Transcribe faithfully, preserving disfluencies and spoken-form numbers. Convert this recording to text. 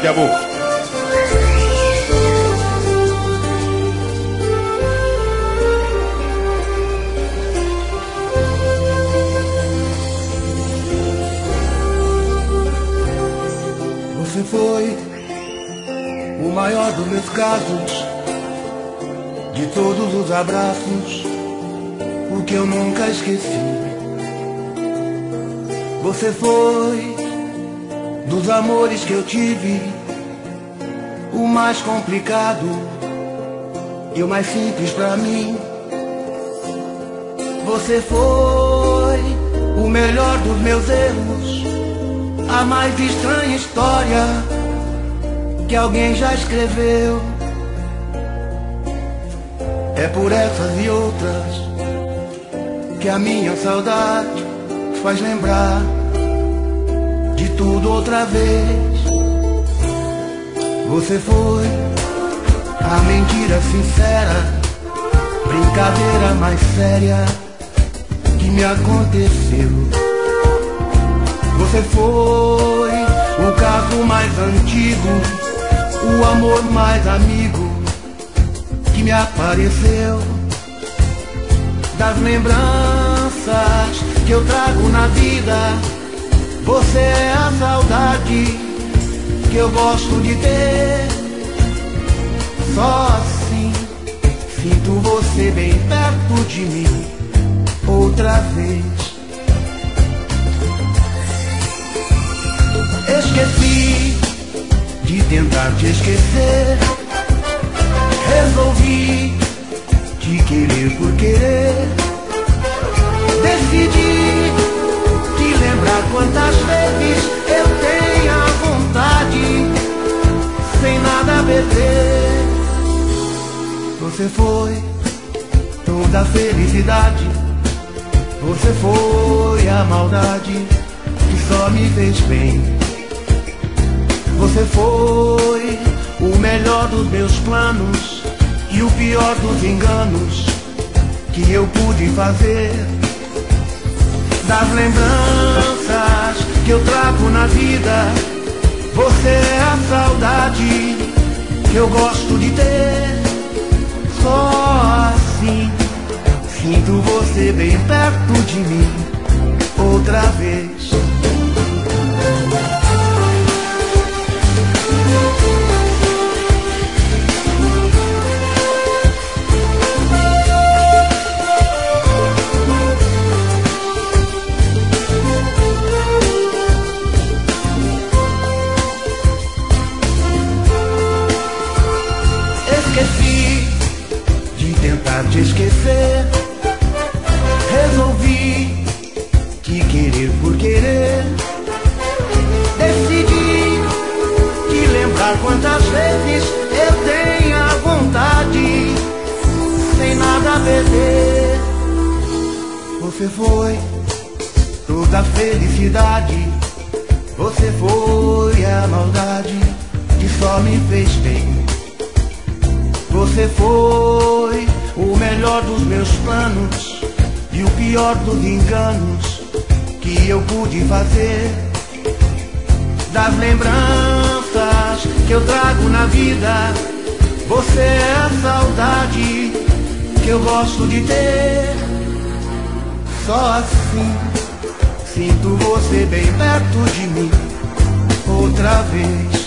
de amor. Você foi o maior dos meus casos, de todos os abraços, o que eu nunca esqueci. Você foi dos amores que eu tive, o mais complicado e o mais simples pra mim. Você foi o melhor dos meus erros, a mais estranha história que alguém já escreveu. É por essas e outras que a minha saudade faz lembrar de tudo outra vez. Você foi a mentira sincera, brincadeira mais séria que me aconteceu. Você foi o caso mais antigo, o amor mais amigo que me apareceu. Das lembranças que eu trago na vida, você é a saudade que eu gosto de ter. Só assim sinto você bem perto de mim outra vez. Esqueci de tentar te esquecer, resolvi te querer por querer. Decidi te lembrar quantas vezes eu tenho a vontade, sem nada a perder. Você foi toda a felicidade, você foi a maldade que só me fez bem. Você foi o melhor dos meus planos e o pior dos enganos que eu pude fazer. Das lembranças que eu trago na vida, você é a saudade que eu gosto de ter. Só assim sinto você bem perto de mim outra vez. Esqueci de tentar te esquecer, resolvi te querer por querer. Decidi te lembrar quantas vezes eu tenho a vontade, sem nada a perder. Você foi toda a felicidade, você foi a maldade que só me fez bem. Você foi o melhor dos meus planos e o pior dos enganos que eu pude fazer. Das lembranças que eu trago na vida, você é a saudade que eu gosto de ter. Só assim sinto você bem perto de mim outra vez.